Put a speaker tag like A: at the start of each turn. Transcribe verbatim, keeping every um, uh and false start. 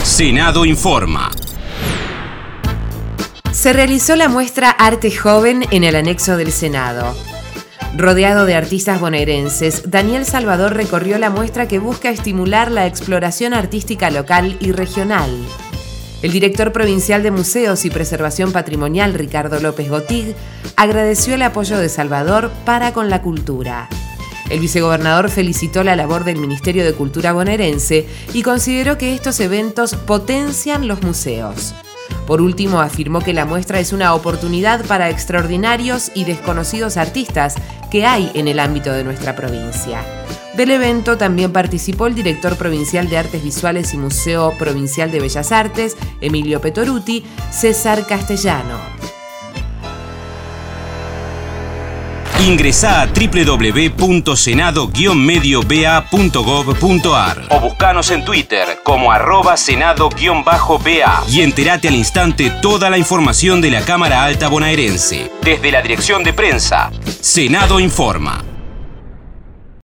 A: Senado Informa.
B: Se realizó la muestra Arte Joven en el anexo del Senado. Rodeado de artistas bonaerenses, Daniel Salvador recorrió la muestra que busca estimular la exploración artística local y regional. El director provincial de Museos y Preservación Patrimonial, Ricardo López Gotig, agradeció el apoyo de Salvador para con la cultura. El vicegobernador felicitó la labor del Ministerio de Cultura bonaerense y consideró que estos eventos potencian los museos. Por último, afirmó que la muestra es una oportunidad para extraordinarios y desconocidos artistas que hay en el ámbito de nuestra provincia. Del evento también participó el director provincial de Artes Visuales y Museo Provincial de Bellas Artes, Emilio Petoruti, César Castellano.
A: Ingresá a doble u doble u doble u punto senado guion medio b a punto gov punto a r o buscanos en Twitter como arroba senado guion bajo b a y entérate al instante toda la información de la Cámara Alta bonaerense. Desde la Dirección de Prensa, Senado Informa.